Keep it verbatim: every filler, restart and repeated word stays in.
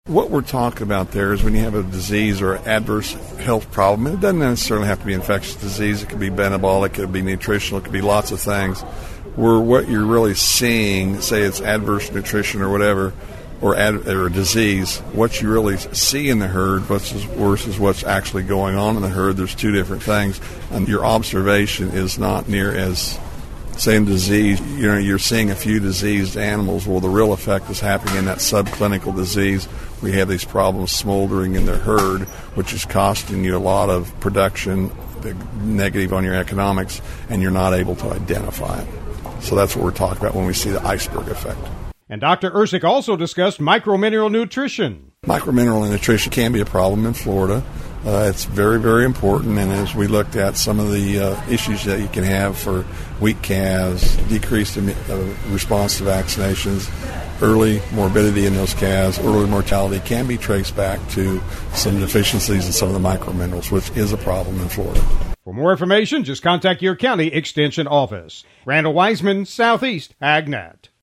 What we're talking about there is when you have a disease or adverse health problem, it doesn't necessarily have to be infectious disease. It could be metabolic, it could be nutritional, it could be lots of things. Where what you're really seeing, say it's adverse nutrition or whatever, or, ad, or a disease, what you really see in the herd versus, versus what's actually going on in the herd, there's two different things. And your observation is not near as, say in disease, you know, you're seeing a few diseased animals. Well, the real effect is happening in that subclinical disease. We have these problems smoldering in the herd, which is costing you a lot of production, negative on your economics, and you're not able to identify it. So that's what we're talking about when we see the iceberg effect. And Doctor Ercik also discussed micromineral nutrition. Micromineral nutrition can be a problem in Florida. Uh, it's very, very important, and as we looked at some of the uh, issues that you can have for weak calves, decreased uh, response to vaccinations, early morbidity in those calves, early mortality can be traced back to some deficiencies in some of the microminerals, which is a problem in Florida. For more information, just contact your county extension office. Randall Wiseman, Southeast AgNet.